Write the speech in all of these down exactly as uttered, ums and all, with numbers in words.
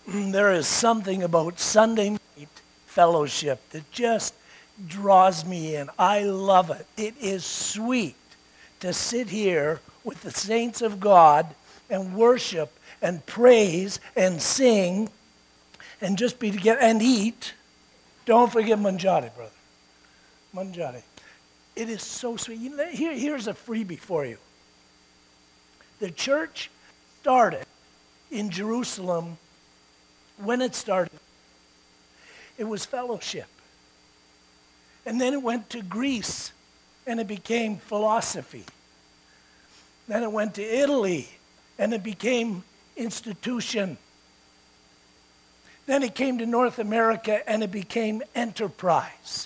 There is something about Sunday night fellowship that just draws me in. I love it. It is sweet to sit here with the saints of God and worship and praise and sing and just be together and eat. Don't forget manjari, brother. Manjari. It is so sweet. You know, here, here's a freebie for you. The church started in Jerusalem. When it started, it was fellowship. And then it went to Greece, and it became philosophy. Then it went to Italy, and it became institution. Then it came to North America, and it became enterprise.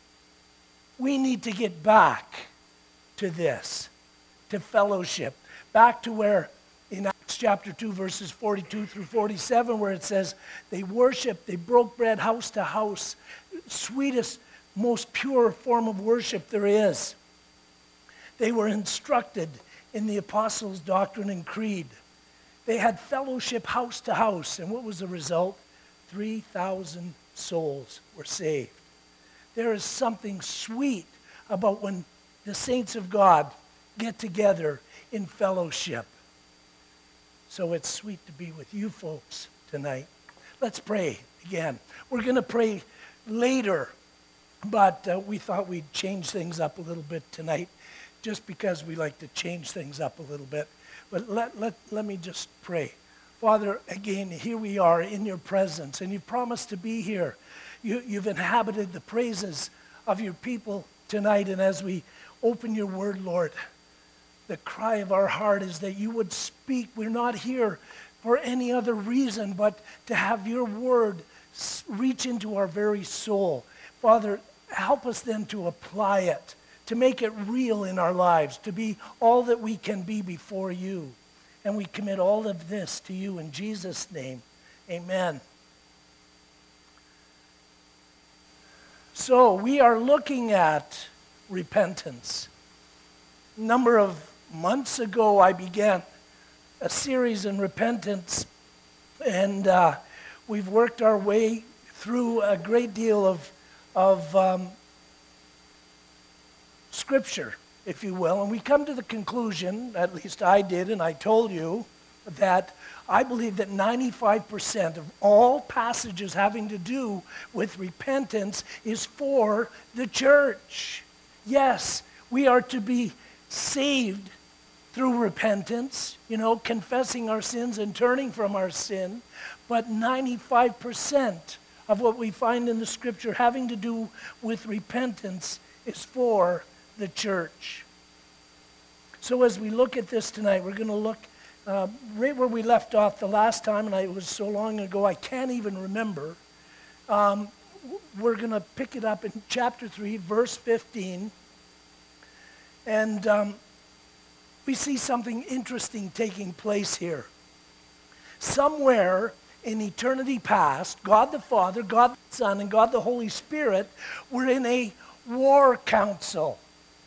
We need to get back to this, to fellowship, back to where in Acts chapter two, verses forty-two through forty-seven, where it says they worshiped, they broke bread house to house, sweetest, most pure form of worship there is. They were instructed in the apostles' doctrine and creed. They had fellowship house to house, and what was the result? three thousand souls were saved. There is something sweet about when the saints of God get together in fellowship. So it's sweet to be with you folks tonight. Let's pray again. We're going to pray later, but uh, we thought we'd change things up a little bit tonight just because we like to change things up a little bit. But let, let, let me just pray. Father, again, here we are in your presence, and you've promised to be here. You, you've inhabited the praises of your people tonight, and as we open your word, Lord, the cry of our heart is that you would speak. We're not here for any other reason but to have your word reach into our very soul. Father, help us then to apply it, to make it real in our lives, to be all that we can be before you. And we commit all of this to you in Jesus' name. Amen. So we are looking at repentance. A number of months ago, I began a series in repentance, and uh, we've worked our way through a great deal of, of um, scripture, if you will, and we come to the conclusion, at least I did, and I told you, that I believe that ninety-five percent of all passages having to do with repentance is for the church. Yes, we are to be saved through repentance, you know, confessing our sins and turning from our sin, but ninety-five percent of what we find in the scripture having to do with repentance is for the church. So as we look at this tonight, we're going to look uh, right where we left off the last time, and I, it was so long ago I can't even remember. Um, we're going to pick it up in chapter three, verse fifteen, and um, we see something interesting taking place here. Somewhere in eternity past, God the Father, God the Son, and God the Holy Spirit were in a war council.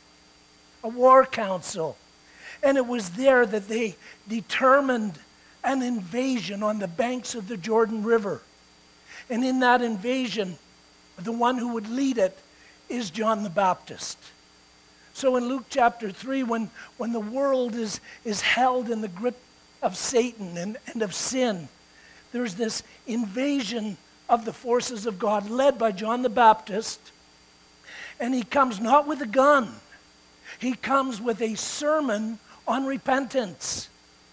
A war council. And it was there that they determined an invasion on the banks of the Jordan River. And in that invasion, the one who would lead it is John the Baptist. So in Luke chapter three, when, when the world is, is held in the grip of Satan and, and of sin, there's this invasion of the forces of God led by John the Baptist. And he comes not with a gun. He comes with a sermon on repentance,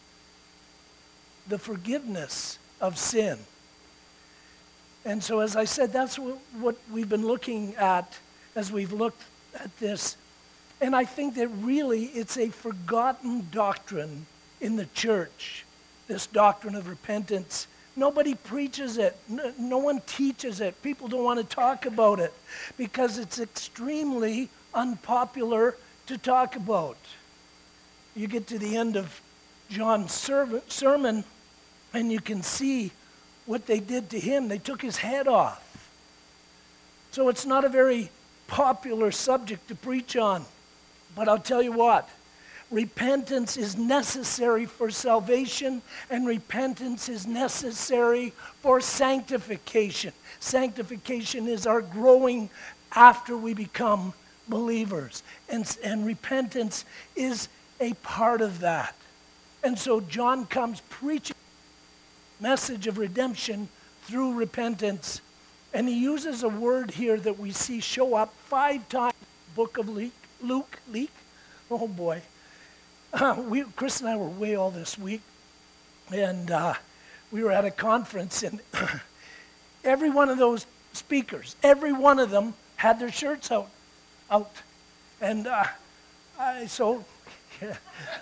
the forgiveness of sin. And so, as I said, that's what, what we've been looking at as we've looked at this. And I think that really it's a forgotten doctrine in the church, this doctrine of repentance. Nobody preaches it. No, no one teaches it. People don't want to talk about it because it's extremely unpopular to talk about. You get to the end of John's sermon, and you can see what they did to him. They took his head off. So it's not a very popular subject to preach on. But I'll tell you what, Repentance is necessary for salvation, and repentance is necessary for sanctification. Sanctification is our growing after we become believers, and, and repentance is a part of that. And so John comes preaching the message of redemption through repentance, and he uses a word here that we see show up five times in the book of Luke. Luke, Luke? Oh boy. Uh, we, Chris and I were away all this week, and uh, we were at a conference, and every one of those speakers, every one of them had their shirts out, out, and uh, I, so, yeah.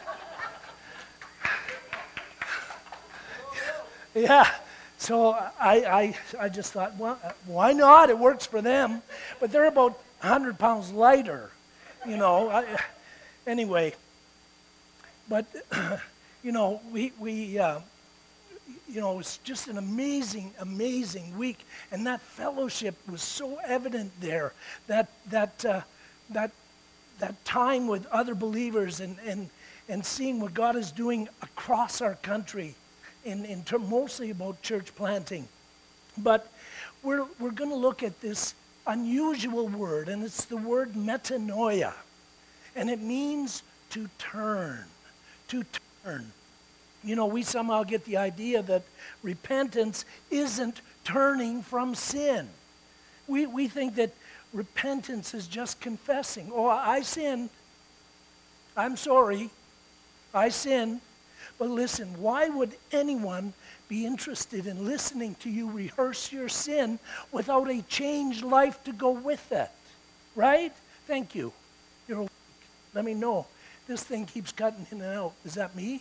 yeah, so I, I, I just thought, well, why not? It works for them, but they're about one hundred pounds lighter, you know. I, anyway. But, you know, we, we uh, you know, it was just an amazing, amazing week. And that fellowship was so evident there. That, that, uh, that, that time with other believers and, and, and seeing what God is doing across our country, in, in term, mostly about church planting. But we're, we're going to look at this unusual word, and it's the word metanoia. And it means to turn. To turn. You know, we somehow get the idea that repentance isn't turning from sin. We, we think that repentance is just confessing. Oh, I sinned. I'm sorry. I sinned. But listen, why would anyone be interested in listening to you rehearse your sin without a changed life to go with it? Right? Thank you. You're awake. Let me know. This thing keeps cutting in and out. Is that me?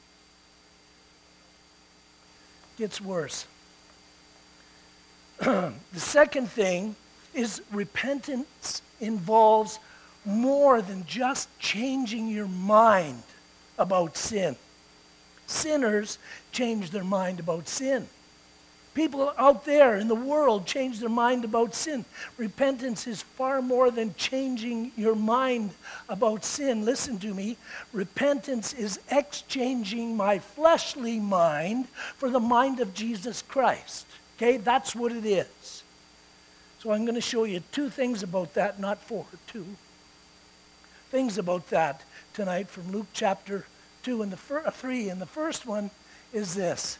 Gets worse. The second thing is repentance involves more than just changing your mind about sin. Sinners change their mind about sin. People out there in the world change their mind about sin. Repentance is far more than changing your mind about sin. Listen to me. Repentance is exchanging my fleshly mind for the mind of Jesus Christ. Okay, that's what it is. So I'm going to show you two things about that, not four, two things about that tonight from Luke chapter two and the fir- three. And the first one is this.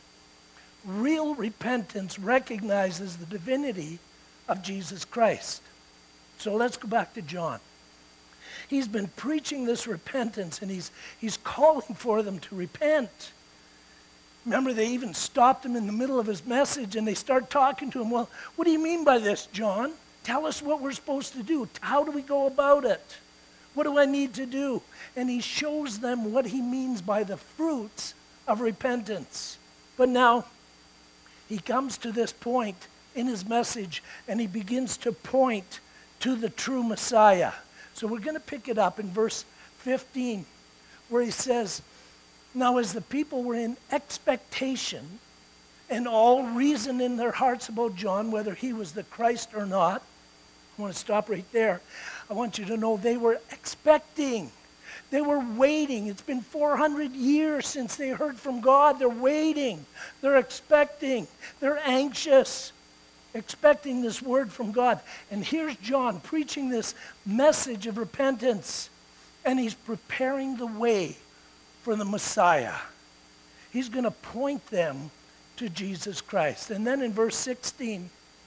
Real repentance recognizes the divinity of Jesus Christ. So let's go back to John. He's been preaching this repentance, and he's, he's calling for them to repent. Remember, they even stopped him in the middle of his message, and they start talking to him. Well, what do you mean by this, John? Tell us what we're supposed to do. How do we go about it? What do I need to do? And he shows them what he means by the fruits of repentance. But now, he comes to this point in his message, and he begins to point to the true Messiah. So we're going to pick it up in verse fifteen, where he says, "Now as the people were in expectation and all reason in their hearts about John, whether he was the Christ or not," I want to stop right there. I want you to know they were expecting. They were waiting. It's been four hundred years since they heard from God. They're waiting. They're expecting. They're anxious, expecting this word from God. And here's John preaching this message of repentance, and he's preparing the way for the Messiah. He's going to point them to Jesus Christ. And then in verse sixteen,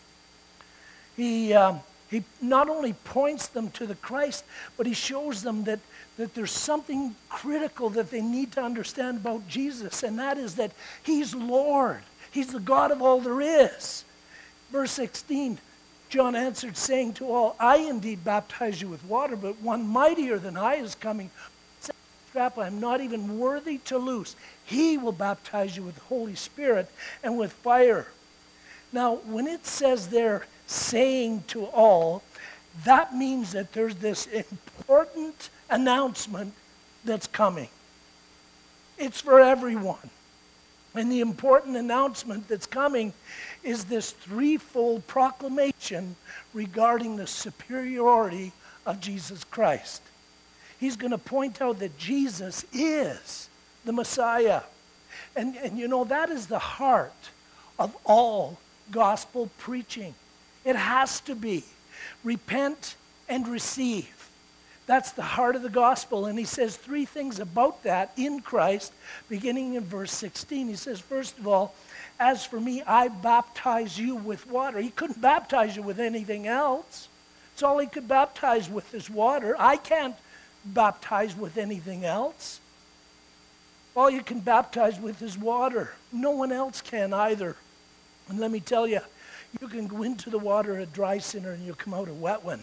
he... Um, He not only points them to the Christ, but he shows them that, that there's something critical that they need to understand about Jesus, and that is that he's Lord. He's the God of all there is. Verse sixteen, John answered, saying to all, "I indeed baptize you with water, but one mightier than I is coming. Strap I'm not even worthy to loose. He will baptize you with the Holy Spirit and with fire." Now, when it says there, saying to all, that means that there's this important announcement that's coming. It's for everyone. And the important announcement that's coming is this threefold proclamation regarding the superiority of Jesus Christ. He's going to point out that Jesus is the Messiah. And, and you know, that is the heart of all gospel preaching. It has to be. Repent and receive. That's the heart of the gospel. And he says three things about that in Christ, beginning in verse sixteen. He says, first of all, as for me, I baptize you with water. He couldn't baptize you with anything else. It's all he could baptize with is water. I can't baptize with anything else. All you can baptize with is water. No one else can either. And let me tell you, you can go into the water a dry sinner and you'll come out a wet one.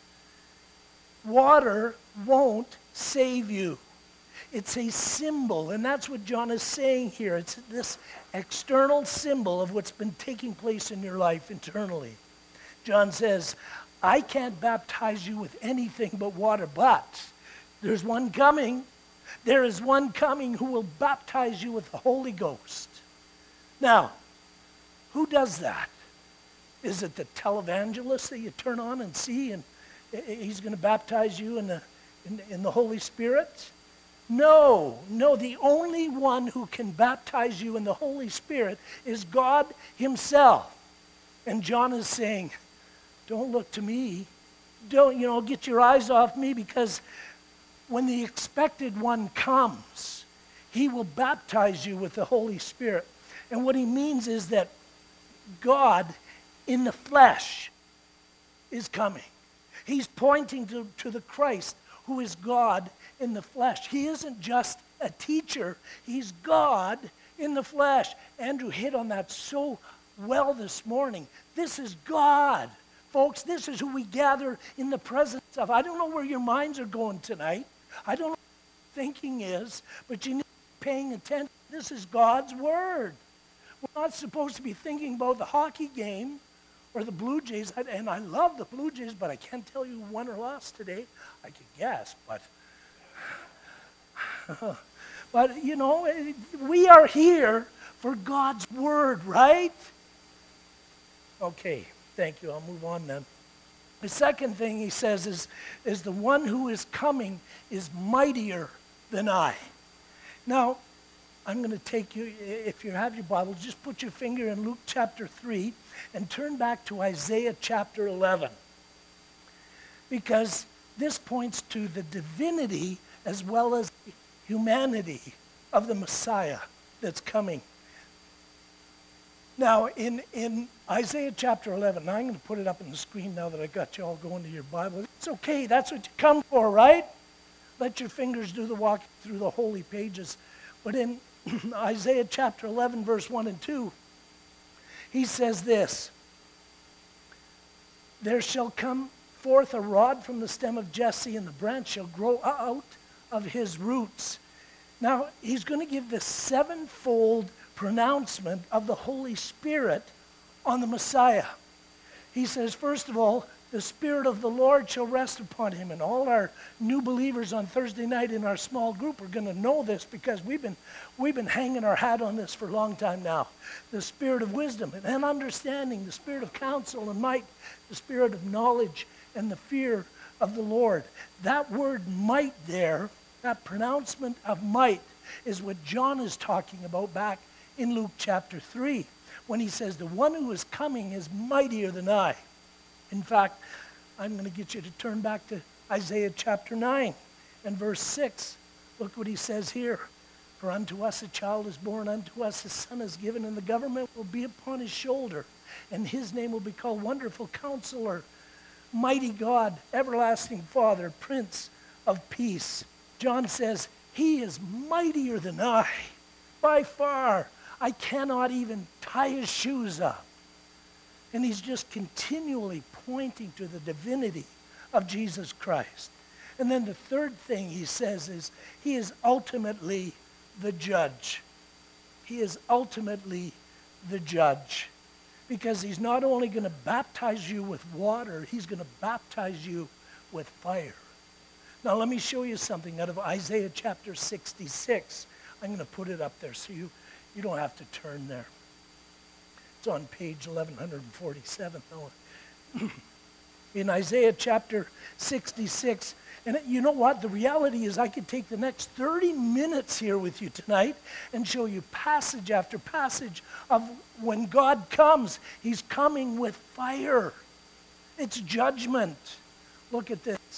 Water won't save you. It's a symbol, and that's what John is saying here. It's this external symbol of what's been taking place in your life internally. John says, I can't baptize you with anything but water, but there's one coming. There is one coming who will baptize you with the Holy Ghost. Now, who does that? Is it the televangelist that you turn on and see, and he's going to baptize you in the, in, in the Holy Spirit? No, no, the only one who can baptize you in the Holy Spirit is God himself. And John is saying, don't look to me. Don't, you know, get your eyes off me, because when the expected one comes, he will baptize you with the Holy Spirit. And what he means is that God in the flesh is coming. He's pointing to, to the Christ who is God in the flesh. He isn't just a teacher. He's God in the flesh. Andrew hit on that so well this morning. This is God. Folks, this is who we gather in the presence of. I don't know where your minds are going tonight. I don't know what your thinking is, but you need to be paying attention. This is God's word. We're not supposed to be thinking about the hockey game or the Blue Jays, and I love the Blue Jays, but I can't tell you who won or lost today. I could guess, but but you know, we are here for God's word, right? Okay, thank you. I'll move on then. The second thing he says is, is the one who is coming is mightier than I. Now, I'm going to take you, if you have your Bible, just put your finger in Luke chapter three and turn back to Isaiah chapter eleven. Because this points to the divinity as well as the humanity of the Messiah that's coming. Now, in, in Isaiah chapter eleven, now I'm going to put it up on the screen now that I got you all going to your Bible. It's okay, that's what you come for, right? Let your fingers do the walk through the holy pages. But in Isaiah chapter eleven, verse one and two, he says this, there shall come forth a rod from the stem of Jesse, and the branch shall grow out of his roots. Now, he's going to give the sevenfold pronouncement of the Holy Spirit on the Messiah. He says, first of all, the Spirit of the Lord shall rest upon him. And all our new believers on Thursday night in our small group are going to know this, because we've been, we've been hanging our hat on this for a long time now. The Spirit of wisdom and understanding, the Spirit of counsel and might, the Spirit of knowledge and the fear of the Lord. That word might there, that pronouncement of might, is what John is talking about back in Luke chapter three, when he says, the one who is coming is mightier than I. In fact, I'm going to get you to turn back to Isaiah chapter nine and verse six. Look what he says here. For unto us a child is born, unto us a son is given, and the government will be upon his shoulder, and his name will be called Wonderful Counselor, Mighty God, Everlasting Father, Prince of Peace. John says, he is mightier than I, by far. I cannot even tie his shoes up. And he's just continually pointing to the divinity of Jesus Christ. And then the third thing he says is, he is ultimately the judge. He is ultimately the judge. Because he's not only going to baptize you with water, he's going to baptize you with fire. Now let me show you something out of Isaiah chapter sixty-six. I'm going to put it up there so you, you don't have to turn there. It's on page eleven forty-seven. In Isaiah chapter sixty-six And you know what? The reality is I could take the next thirty minutes here with you tonight and show you passage after passage of when God comes, he's coming with fire. It's judgment. Look at this.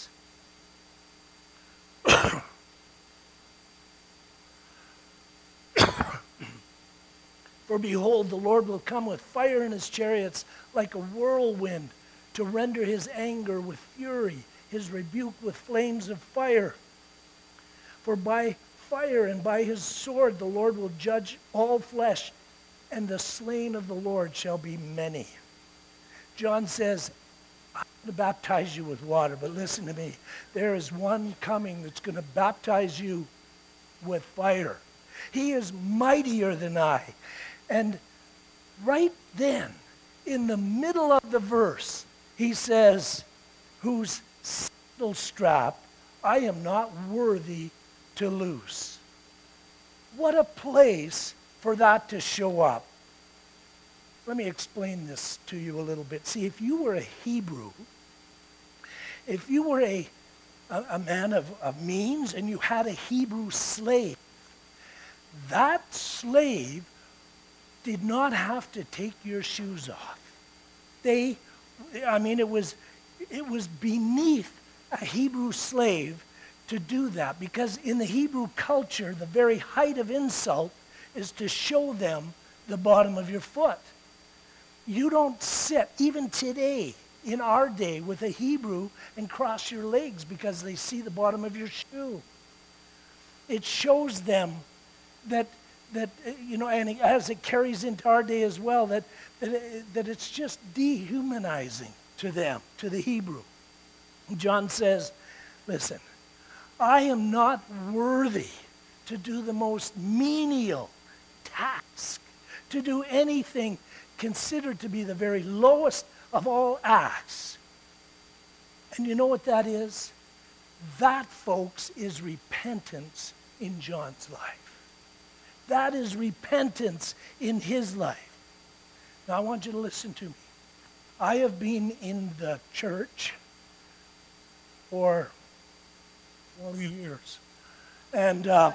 For behold, the Lord will come with fire in his chariots like a whirlwind to render his anger with fury, his rebuke with flames of fire. For by fire and by his sword the Lord will judge all flesh, and the slain of the Lord shall be many. John says, I'm going to baptize you with water, but listen to me. There is one coming that's going to baptize you with fire. He is mightier than I. And right then, in the middle of the verse, he says, whose sandal strap I am not worthy to loose. What a place for that to show up. Let me explain this to you a little bit. See, if you were a Hebrew, if you were a, a, a man of, of means and you had a Hebrew slave, that slave did not have to take your shoes off. They, I mean, it was, it was beneath a Hebrew slave to do that, because in the Hebrew culture, the very height of insult is to show them the bottom of your foot. You don't sit, even today, in our day, with a Hebrew and cross your legs because they see the bottom of your shoe. It shows them that that, you know, and as it carries into our day as well, that, that, that it's just dehumanizing to them, to the Hebrew. John says, listen, I am not worthy to do the most menial task, to do anything considered to be the very lowest of all acts. And you know what that is? That, folks, is repentance in John's life. That is repentance in his life. Now, I want you to listen to me. I have been in the church for twenty years. And uh,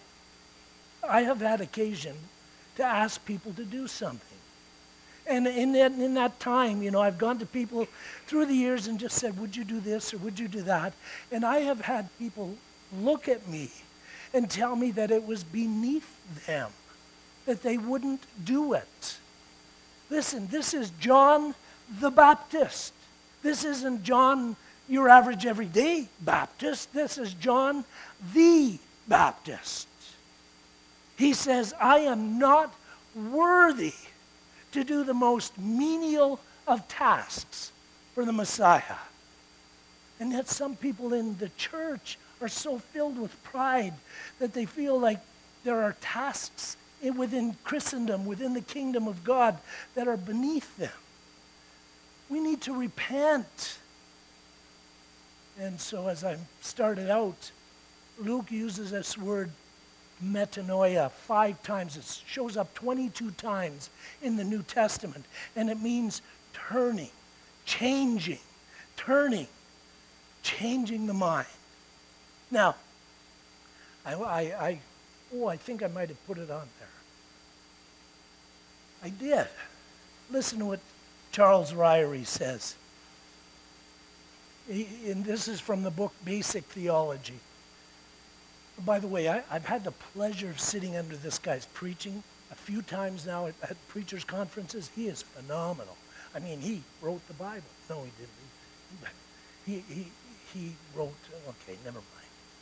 I have had occasion to ask people to do something. And in that, in that time, you know, I've gone to people through the years and just said, would you do this or would you do that? And I have had people look at me and tell me that it was beneath them, that they wouldn't do it. Listen, this is John the Baptist. This isn't John, your average everyday Baptist. This is John the Baptist. He says, I am not worthy to do the most menial of tasks for the Messiah. And yet some people in the church are so filled with pride that they feel like there are tasks within Christendom, within the kingdom of God, that are beneath them. We need to repent. And so as I started out, Luke uses this word metanoia five times. It shows up twenty-two times in the New Testament. And it means turning, changing, turning, changing the mind. Now, I, I, I, oh, I think I might have put it on there. I did. Listen to what Charles Ryrie says. He, and this is from the book Basic Theology. By the way, I, I've had the pleasure of sitting under this guy's preaching a few times now at, at preachers' conferences. He is phenomenal. I mean, he wrote the Bible. No, he didn't. He, he, he wrote, okay, never mind.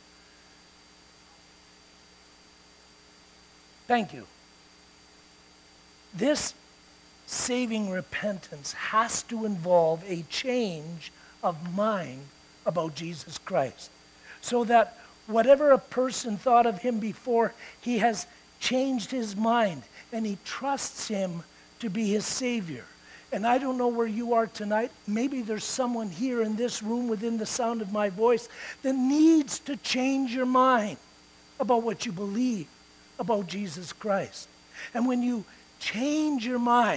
Thank you. This saving repentance has to involve a change of mind about Jesus Christ, so that whatever a person thought of him before, he has changed his mind and he trusts him to be his Savior. And I don't know where you are tonight. Maybe there's someone here in this room within the sound of my voice that needs to change your mind about what you believe about Jesus Christ. And when you change your mind,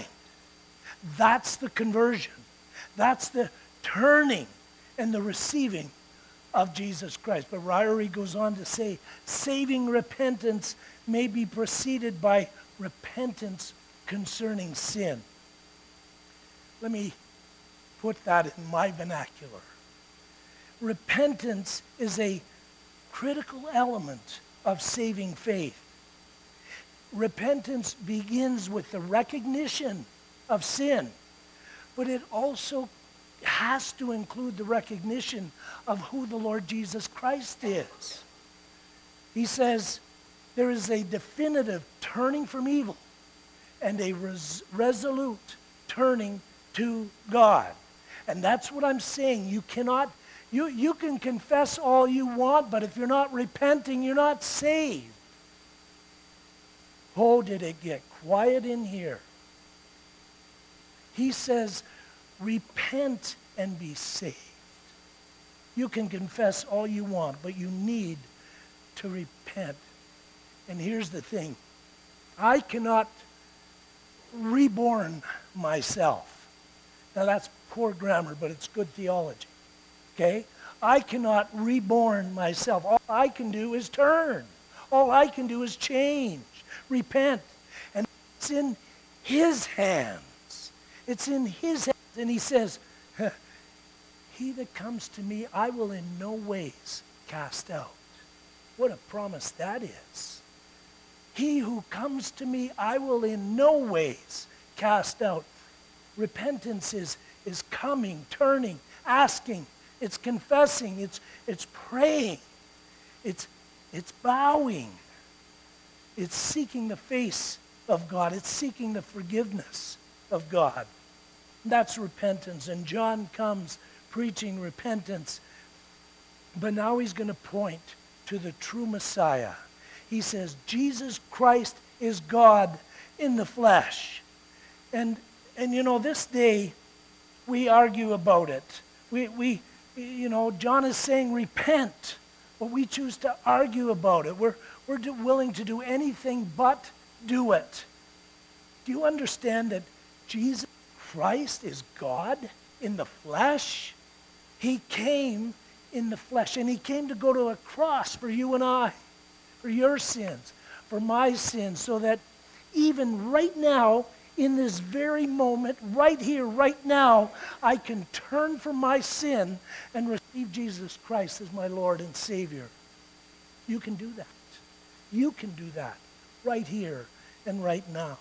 that's the conversion. That's the turning and the receiving of Jesus Christ. But Ryrie goes on to say, saving repentance may be preceded by repentance concerning sin. Let me put that in my vernacular. Repentance is a critical element of saving faith. Repentance begins with the recognition of sin, but it also has to include the recognition of who the Lord Jesus Christ is. He says there is a definitive turning from evil and a res- resolute turning to God. And that's what I'm saying. You cannot, you, you can confess all you want, but if you're not repenting, you're not saved. Oh, did it get quiet in here? He says, repent and be saved. You can confess all you want, but you need to repent. And here's the thing. I cannot reborn myself. Now that's poor grammar, but it's good theology. Okay? I cannot reborn myself. All I can do is turn. All I can do is change, repent. And it's in his hands. It's in his hands. And he says, he that comes to me, I will in no ways cast out. What a promise that is. He who comes to me, I will in no ways cast out. Repentance is, is coming, turning, asking. It's confessing. It's, it's praying. It's, it's bowing. It's seeking the face of God. It's seeking the forgiveness of God. That's repentance. And John comes preaching repentance. But now he's going to point to the true Messiah. He says, Jesus Christ is God in the flesh. And, and you know, this day, we argue about it. We, we, you know, John is saying repent, but we choose to argue about it. We're, we're do, willing to do anything but do it. Do you understand that Jesus Christ is God in the flesh? He came in the flesh, and he came to go to a cross for you and I, for your sins, for my sins, so that even right now, in this very moment, right here, right now, I can turn from my sin and receive Jesus Christ as my Lord and Savior. You can do that. You can do that right here and right now.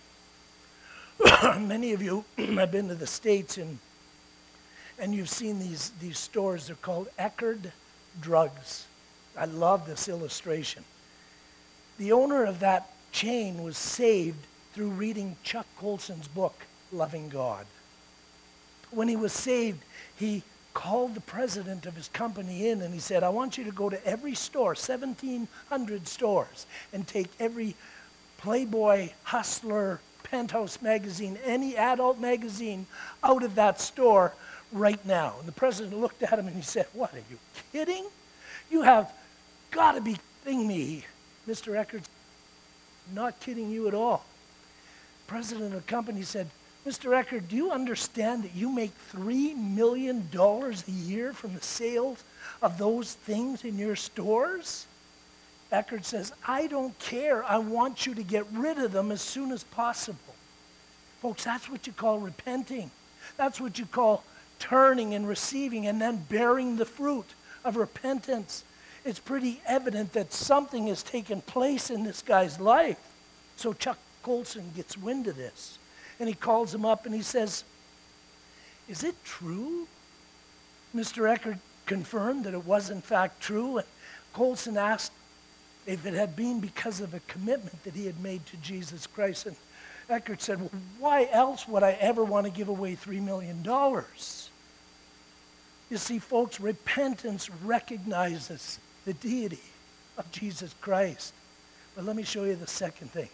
Many of you have been to the States and and you've seen these, these stores. They're called Eckerd Drugs. I love this illustration. The owner of that chain was saved through reading Chuck Colson's book, Loving God. When he was saved, he called the president of his company in and he said, I want you to go to every store, seventeen hundred stores, and take every Playboy, Hustler, Penthouse magazine, any adult magazine out of that store right now. And the president looked at him and he said, what, are you kidding? You have got to be kidding me. Mister Eckerd, not kidding you at all. The president of the company said, Mister Eckerd, do you understand that you make three million dollars a year from the sales of those things in your stores? Eckerd says, I don't care. I want you to get rid of them as soon as possible. Folks, that's what you call repenting. That's what you call turning and receiving and then bearing the fruit of repentance. It's pretty evident that something has taken place in this guy's life. So Chuck Colson gets wind of this. And he calls him up and he says, is it true? Mister Eckerd confirmed that it was in fact true. And Colson asked if it had been because of a commitment that he had made to Jesus Christ. And Eckerd said, well, why else would I ever want to give away three million dollars? You see, folks, repentance recognizes the deity of Jesus Christ. But let me show you the second thing.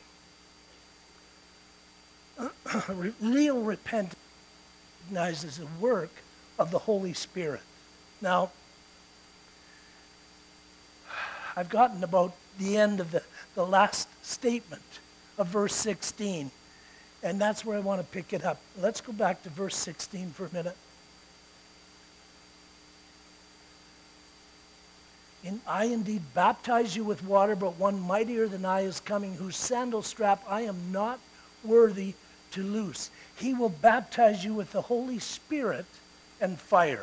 Real repentance recognizes the work of the Holy Spirit. Now, I've gotten about the end of the, the last statement of verse sixteen, and that's where I want to pick it up. Let's go back to verse sixteen for a minute. In, I indeed baptize you with water, but one mightier than I is coming, whose sandal strap I am not worthy to loose. He will baptize you with the Holy Spirit and fire.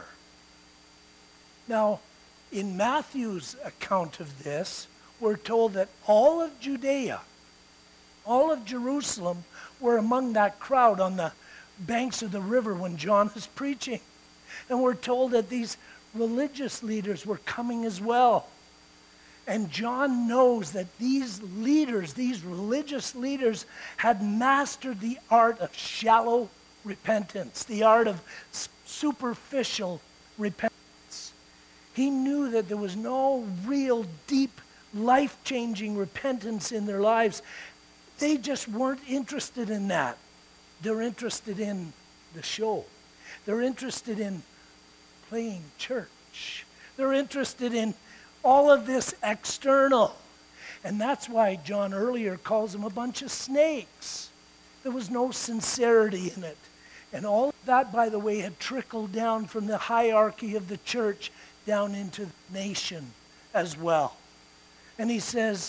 Now, in Matthew's account of this, we're told that all of Judea, all of Jerusalem were among that crowd on the banks of the river when John is preaching. And we're told that these religious leaders were coming as well. And John knows that these leaders, these religious leaders, had mastered the art of shallow repentance, the art of superficial repentance. He knew that there was no real deep, life-changing repentance in their lives. They just weren't interested in that. They're interested in the show. They're interested in playing church. They're interested in all of this external. And that's why John earlier calls them a bunch of snakes. There was no sincerity in it. And all of that, by the way, had trickled down from the hierarchy of the church down into the nation as well. And he says,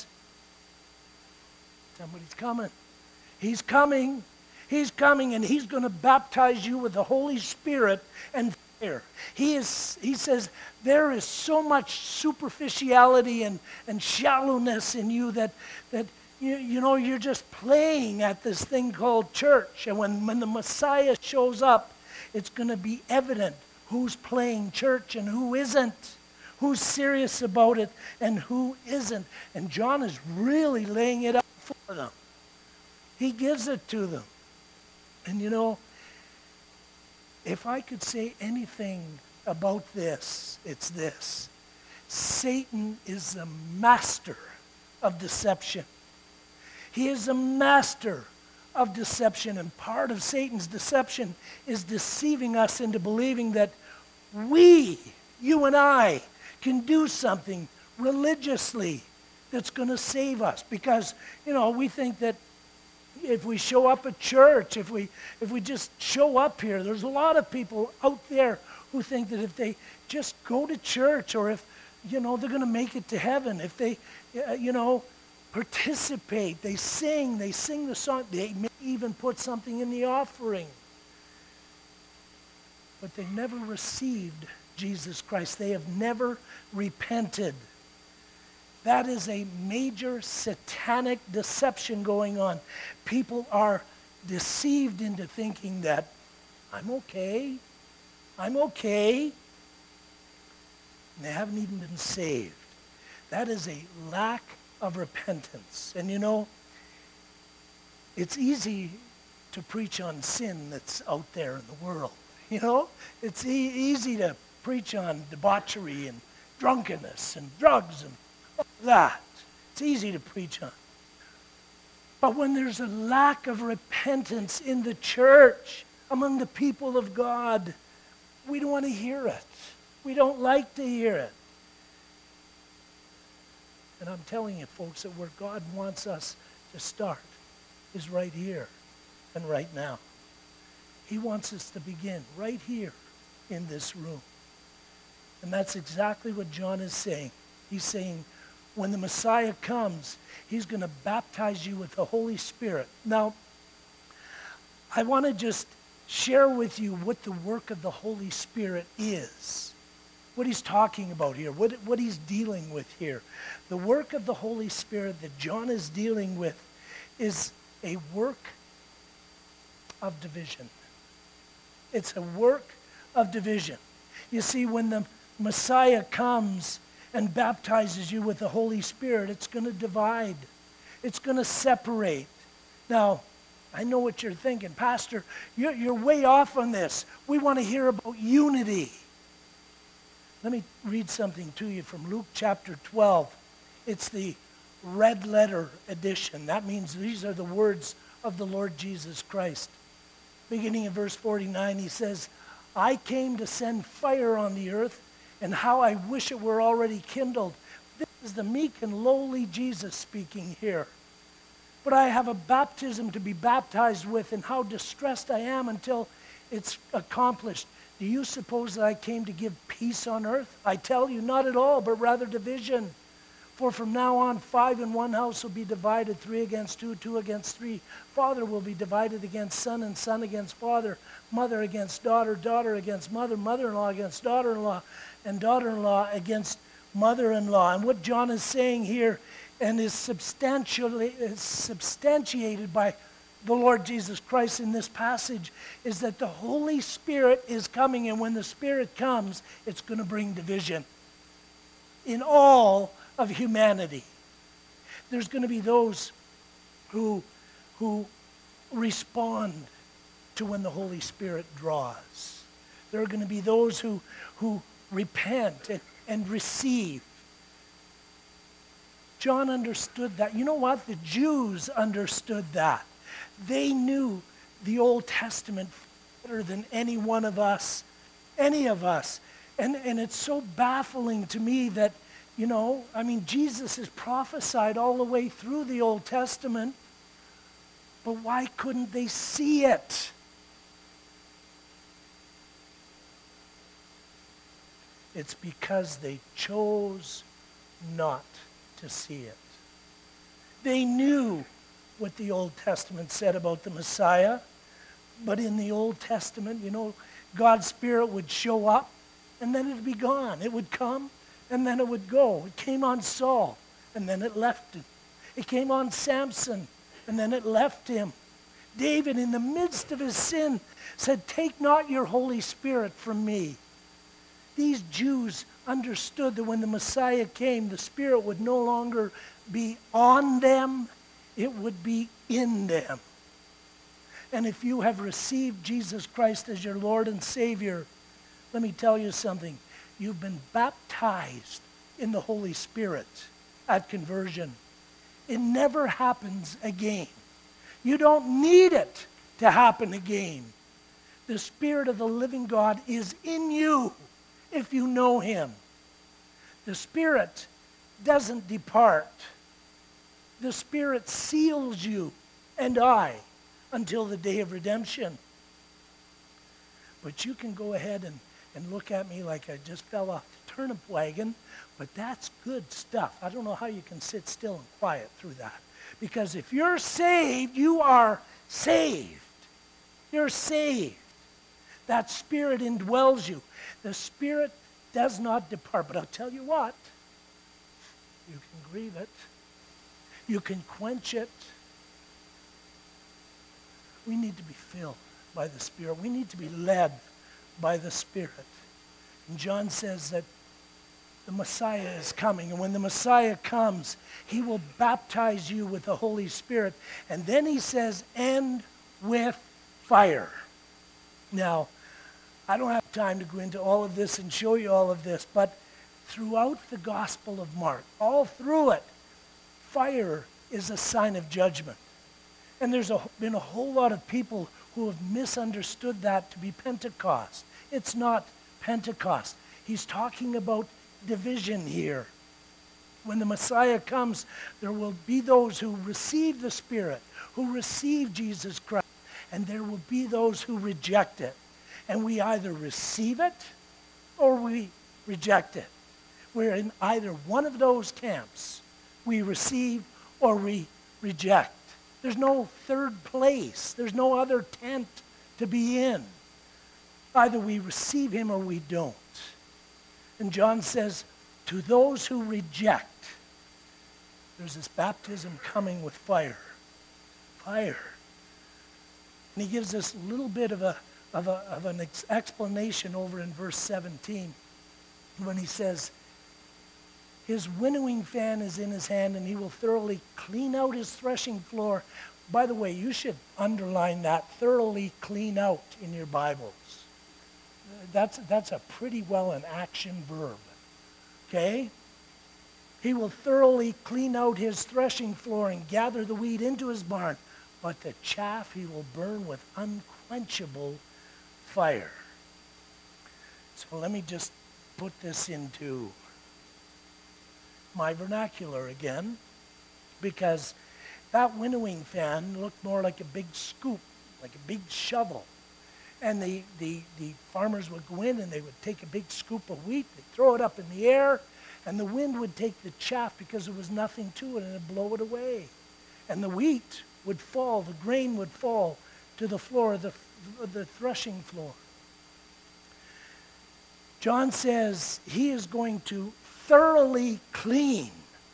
somebody's coming. He's coming. He's coming, and he's going to baptize you with the Holy Spirit and fire. He is. He says, there is so much superficiality and, and shallowness in you that, that you, you know, you're just playing at this thing called church. And when, when the Messiah shows up, it's going to be evident who's playing church and who isn't, who's serious about it and who isn't. And John is really laying it out for them. He gives it to them. And you know, if I could say anything about this, it's this. Satan is a master of deception. He is a master of deception, and part of Satan's deception is deceiving us into believing that we, you and I, can do something religiously that's going to save us. Because, you know, we think that if we show up at church, if we if we just show up here, there's a lot of people out there who think that if they just go to church, or if, you know, they're going to make it to heaven, if they, uh, you know, participate, they sing, they sing the song, they may even put something in the offering. But they never received Jesus Christ. They have never repented. That is a major satanic deception going on. People are deceived into thinking that I'm okay, I'm okay, and they haven't even been saved. That is a lack of repentance. And you know, it's easy to preach on sin that's out there in the world. You know, it's e- easy to preach on debauchery and drunkenness and drugs and all that. It's easy to preach on. But when there's a lack of repentance in the church, among the people of God, we don't want to hear it. We don't like to hear it. And I'm telling you, folks, that where God wants us to start is right here and right now. He wants us to begin right here in this room. And that's exactly what John is saying. He's saying, when the Messiah comes, he's going to baptize you with the Holy Spirit. Now, I want to just share with you what the work of the Holy Spirit is. What he's talking about here, what, what he's dealing with here. The work of the Holy Spirit that John is dealing with is a work of division. It's a work of division. You see, when the Messiah comes and baptizes you with the Holy Spirit, it's going to divide. It's going to separate. Now, I know what you're thinking. Pastor, you're, you're way off on this. We want to hear about unity. Let me read something to you from Luke chapter twelve. It's the red letter edition. That means these are the words of the Lord Jesus Christ. Beginning in verse forty-nine, he says, I came to send fire on the earth, and how I wish it were already kindled. This is the meek and lowly Jesus speaking here. But I have a baptism to be baptized with, and how distressed I am until it's accomplished. Do you suppose that I came to give peace on earth? I tell you, not at all, but rather division. For from now on, five in one house will be divided, three against two, two against three. Father will be divided against son, and son against father, mother against daughter, daughter against mother, mother-in-law against daughter-in-law, and daughter-in-law against mother-in-law. And what John is saying here, and is substantially is substantiated by the Lord Jesus Christ in this passage, is that the Holy Spirit is coming, and when the Spirit comes, it's going to bring division in all of humanity. There's going to be those who, who respond to when the Holy Spirit draws. There are going to be those who, who repent and, and receive. John understood that. You know what? The Jews understood that. They knew the Old Testament better than any one of us, any of us. And, and it's so baffling to me that, you know, I mean, Jesus is prophesied all the way through the Old Testament, but why couldn't they see it? It's because they chose not to see it. They knew what the Old Testament said about the Messiah, but in the Old Testament, you know, God's Spirit would show up, and then it'd be gone. It would come, and then it would go. It came on Saul, and then it left him. It came on Samson, and then it left him. David, in the midst of his sin, said, "Take not your Holy Spirit from me." These Jews understood that when the Messiah came, the Spirit would no longer be on them, it would be in them. And if you have received Jesus Christ as your Lord and Savior, let me tell you something. You've been baptized in the Holy Spirit at conversion. It never happens again. You don't need it to happen again. The Spirit of the living God is in you if you know Him. The Spirit doesn't depart. The Spirit seals you and I until the day of redemption. But you can go ahead and, and look at me like I just fell off the turnip wagon, but that's good stuff. I don't know how you can sit still and quiet through that. Because if you're saved, you are saved. You're saved. That Spirit indwells you. The Spirit does not depart. But I'll tell you what, you can grieve it. You can quench it. We need to be filled by the Spirit. We need to be led by the Spirit. And John says that the Messiah is coming. And when the Messiah comes, He will baptize you with the Holy Spirit. And then He says, and with fire. Now, I don't have time to go into all of this and show you all of this, but throughout the Gospel of Mark, all through it, fire is a sign of judgment. And there's a, been a whole lot of people who have misunderstood that to be Pentecost. It's not Pentecost. He's talking about division here. When the Messiah comes, there will be those who receive the Spirit, who receive Jesus Christ, and there will be those who reject it. And we either receive it or we reject it. We're in either one of those camps. We receive or we reject. There's no third place. There's no other tent to be in. Either we receive Him or we don't. And John says, to those who reject, there's this baptism coming with fire. Fire. And he gives us a little bit of a of, a, of an ex- explanation over in verse seventeen when he says, His winnowing fan is in His hand, and He will thoroughly clean out His threshing floor. By the way, you should underline that, thoroughly clean out, in your Bibles. That's, that's a pretty well an action verb, okay? He will thoroughly clean out His threshing floor and gather the wheat into His barn, but the chaff He will burn with unquenchable fire. So let me just put this into my vernacular again, because that winnowing fan looked more like a big scoop, like a big shovel. And the, the, the farmers would go in and they would take a big scoop of wheat, they'd throw it up in the air, and the wind would take the chaff because there was nothing to it and it'd blow it away. And the wheat would fall, the grain would fall to the floor, the, the threshing floor. John says he is going to thoroughly clean.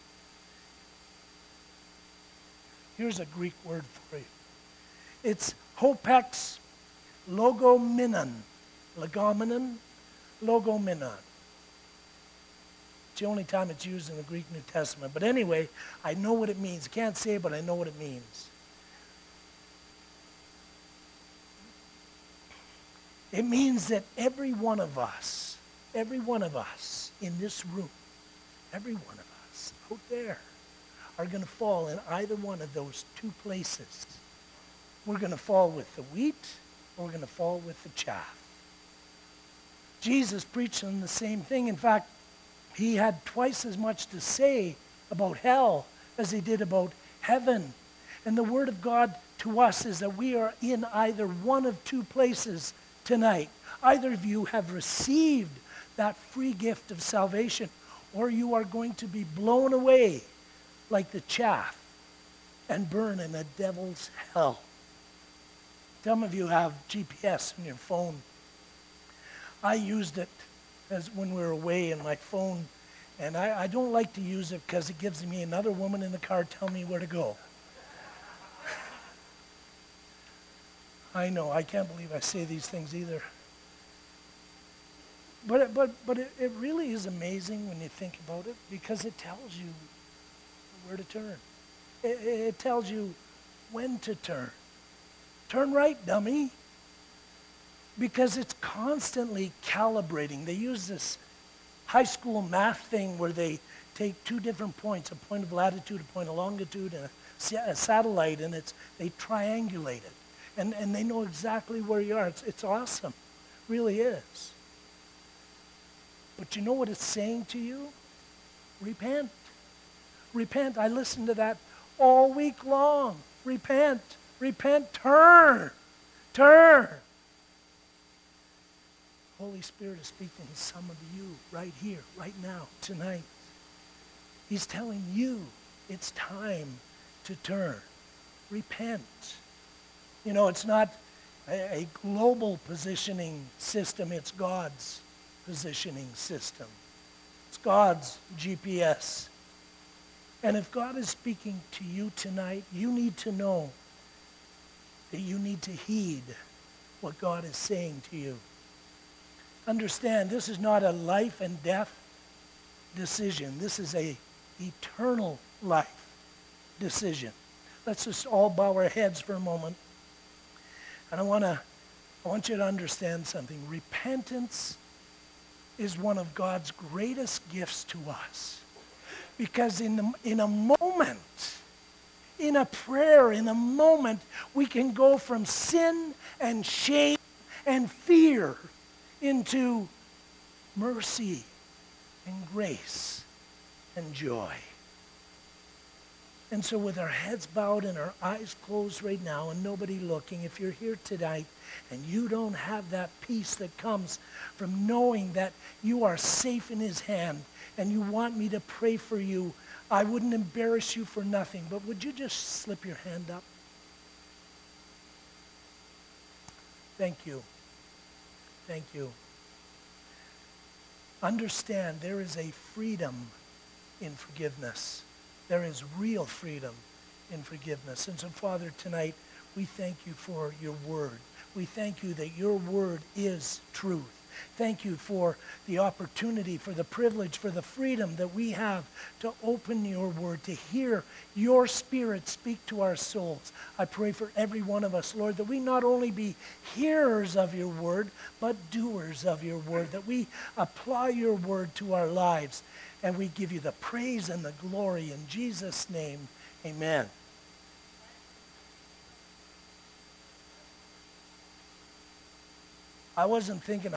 Here's a Greek word for you. It's hopex logomenon. Legomenon, logomenon. It's the only time it's used in the Greek New Testament. But anyway, I know what it means. I can't say it, but I know what it means. It means that every one of us, every one of us in this room, every one of us out there are going to fall in either one of those two places. We're going to fall with the wheat, or we're going to fall with the chaff. Jesus preached on the same thing. In fact, he had twice as much to say about hell as he did about heaven. And the word of God to us is that we are in either one of two places tonight. Either of you have received that free gift of salvation, or you are going to be blown away like the chaff and burn in the devil's hell. Some of you have G P S on your phone. I used it as when we were away in my phone, and I, I don't like to use it because it gives me another woman in the car telling me where to go. I know, I can't believe I say these things either. But it, but, but it, it really is amazing when you think about it, because it tells you where to turn. It, it tells you when to turn. Turn right, dummy. Because it's constantly calibrating. They use this high school math thing where they take two different points, a point of latitude, a point of longitude, and a, a satellite, and it's they triangulate it. And, and they know exactly where you are. It's, it's awesome. It really is. But you know what it's saying to you? Repent. Repent. I listened to that all week long. Repent. Repent. Turn. Turn. Holy Spirit is speaking to some of you right here, right now, tonight. He's telling you it's time to turn. Repent. You know, it's not a, a global positioning system. It's God's positioning system. It's God's G P S. And if God is speaking to you tonight, you need to know that you need to heed what God is saying to you. Understand, this is not a life and death decision. This is a eternal life decision. Let's just all bow our heads for a moment. And I want to, I want you to understand something. Repentance is one of God's greatest gifts to us. Because in, the, in a moment, in a prayer, in a moment, we can go from sin and shame and fear into mercy and grace and joy. And so with our heads bowed and our eyes closed right now and nobody looking, if you're here tonight and you don't have that peace that comes from knowing that you are safe in his hand and you want me to pray for you, I wouldn't embarrass you for nothing, but would you just slip your hand up? Thank you. Thank you. Understand, there is a freedom in forgiveness. There is real freedom in forgiveness. And so, Father, tonight, we thank you for your word. We thank you that your word is truth. Thank you for the opportunity, for the privilege, for the freedom that we have to open your word, to hear your spirit speak to our souls. I pray for every one of us, Lord, that we not only be hearers of your word, but doers of your word, that we apply your word to our lives, and we give you the praise and the glory in Jesus' name. Amen. I wasn't thinking